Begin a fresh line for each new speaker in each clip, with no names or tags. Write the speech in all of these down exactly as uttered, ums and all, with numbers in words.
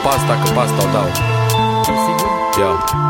pe asta, că pe asta o dau. Ia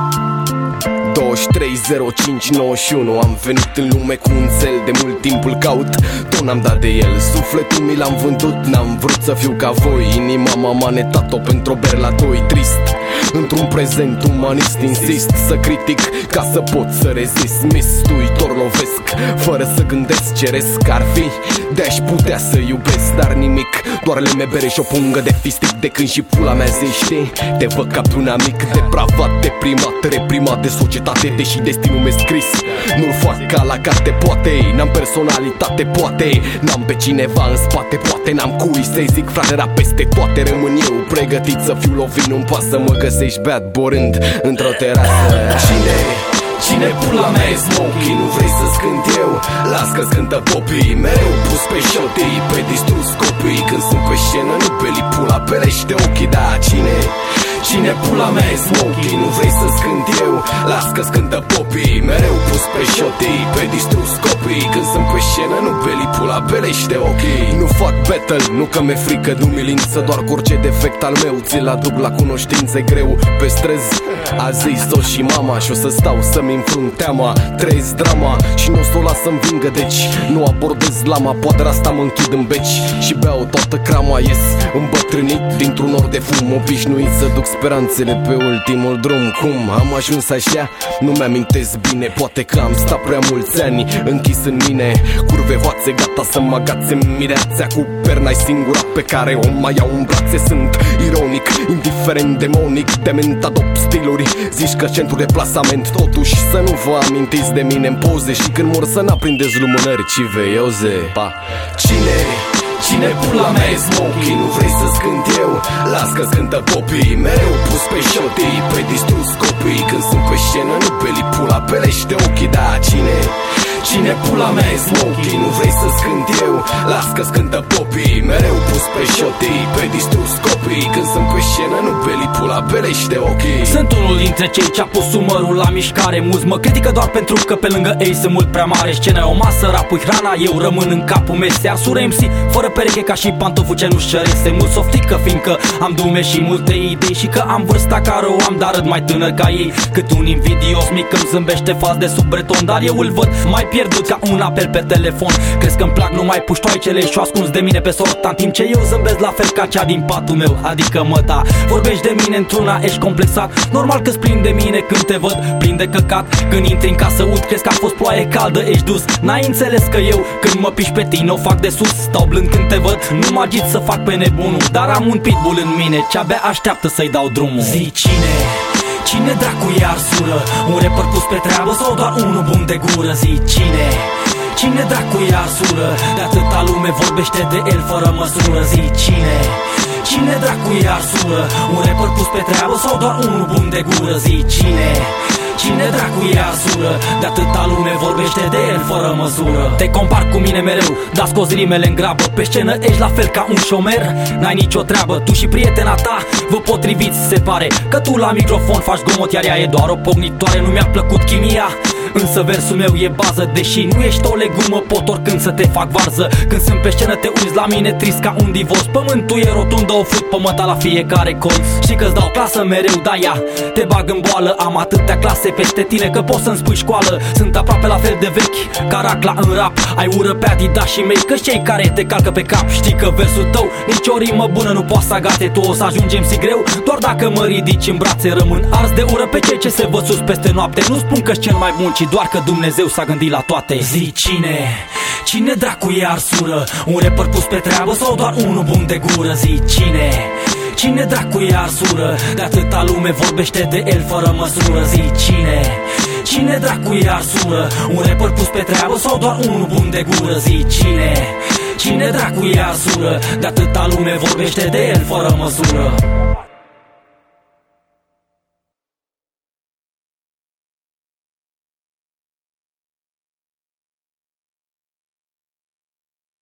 douăzeci și trei zero cinci nouăzeci și unu. Am venit în lume cu un țel, de mult timp îl caut, tot n-am dat de el. Sufletul mi l-am vândut, n-am vrut să fiu ca voi. Inima m-a manetat-o pentru o bere la doi. Trist, într-un prezent umanist, insist să critic ca să pot să rezist. Mistuitor lovesc, fără să gândesc, ceresc ar fi de-aș putea să iubesc, dar nimic, doar leme, bere și o pungă de fistic. De când și pula mea zi, știi, te văd ca pe un amic depravat, deprimat, reprimat de societate. Deși destinul mi-e scris, nu-l fac ca la carte, poate n-am personalitate, poate n-am pe cineva în spate, poate n-am cui să-i zic fratera peste toate. Rămân eu pregătit să fiu lovit, nu-mi pasă, mă găsești beat borând într-o terasă. Cine? Cine pula mea e Smokey? Nu vrei să-ți cânt eu? Las că-ți cântă popii. Mereu pus pe șotii, pe distrus copii. Când sunt pe scenă nu peli pula, pelește ochii. Da, cine? Cine pula mea e Smokey? Nu vrei să-ți cânt eu? Las că-ți cântă popii. Mereu pus pe șotii, pe distrus copii. Când sunt pe scenă nu peli pula, pelește ochii. Nu fac battle, nu că mi-e frică de umilință, doar cu orice defect al meu ți-l aduc la cunoștință. Greu pe străzi, a zis-o și mama, și o să stau să-mi înfrunt teama. Trăiesc drama și nu o să o las să-mi vingă, deci nu abordez lama. Poate asta mă închid în beci și beau toată crama. Ies îmbătrânit dintr-un nor de fum, obișnuit să duc speranțele pe ultimul drum. Cum am ajuns așa? Nu mi-amintesc bine, poate că am stat prea mulți ani închis în mine. Curve hoațe, gata să mă agațe mireața cu perna-i singura pe care o mai iau în brațe. Sunt ironic, indiferent, demonic, dement, adopt stiluri. Zici că centru de plasament, totuși să nu vă amintiți de mine în poze. Și când mor să n-aprindeți lumânări, ci veioze. Pa. Cine? Cine pula mea e Smokey? Nu vrei să-ți cânt eu? Las că-ți cântă popii. Mereu pus pe șotii, pe distrus copii. Când sunt pe scenă nu peli pula, pelește ochii. Da, cine? Cine pula mea e Smokey? Nu vrei să-ți cânt eu? Las că-ți cântă popii. Mereu pus pe șotii, pe distrus copii. Când sunt pe scenă nu peli pula, pelește ochii.
Sunt unul dintre cei ce-a pus umărul la mișcare. Mulți mă critică doar pentru că pe lângă ei sunt mult prea mare. Scena e o masă, rapul hrana, eu rămân în capul mese. Arsure M C, fără pereche ca și pantoful ce nu-și cerese. Mult softică fiindcă am dume și multe idei, și că am vârsta care o am, dar râd mai tânăr ca ei. Cât un invidios mic îmi zâmbește fals de sub breton, dar eu îl văd mai pierdut ca un apel pe telefon. Crezi că-mi plac numai puștoaicele și-o ascuns de mine pe sorta, în timp ce eu zâmbesc la fel ca cea din patul meu. Adică mă, da, vorbești de mine într-una, ești complexat. Normal că-ți plin de mine când te văd plin de căcat. Când intri în casă ud, crezi că a fost ploaie caldă, ești dus. N-ai înțeles că eu când mă piși pe tine o fac de sus. Stau blând când te văd, nu mă agit să fac pe nebunul, dar am un pitbull în mine ce-abia așteaptă să-i dau drumul. Zi cine? Cine dracu e arsură? Un rapper pus pe treabă sau doar unul bun de gură? Zi cine? Cine dracu e arsură? De atâta lume vorbește de el fără măsură. Zi cine? Cine dracu e arsură? Un rapper pus pe treabă sau doar unul bun de gură? Zi cine? Cine dracu e arsură? De atâta lume vorbește de el fără măsură. Te compar cu mine mereu, dar scoți rimele în grabă. Pe scenă ești la fel ca un șomer, n-ai nicio treabă. Tu și prietena ta vă potriviți, se pare că tu la microfon faci gomot, iar ea e doar o pognitoare. Nu mi-a plăcut chimia, însă versul meu e bază. Deși nu ești o legumă, pot oricând să te fac varză. Când sunt pe scenă te uiți la mine trist ca un divorț. Pământul e rotundă, o fut pămăta la fiecare colț. Și că-ți dau clasă mereu, da ea te bag în boală. Am atâtea clase peste tine că poți să-mi spui școală. Sunt aproape la fel de vechi ca racla în rap. Ai ură pe adidașii mei, că cei care te calcă pe cap. Știi că versul tău nici o rimă bună nu poate să agate. Tu o să ajungem si greu doar dacă mă ridici în brațe. Rămân ars de ură pe cei ce se văd sus peste noapte. Nu spun că-s cel mai bun, ci doar că Dumnezeu s-a gândit la toate. Zi cine? Cine dracu e arsură? Un rapper pus pe treabă sau doar unul bun de gură? Zi cine? Cine dracu e arsură? De atâta lume vorbește de el fără măsură. Zi cine? Cine dracu e arsură? Un rapper pus pe treabă sau doar unul bun de gură? Zi cine? Cine dracu e arsură? De atâta lume vorbește de el fără măsură.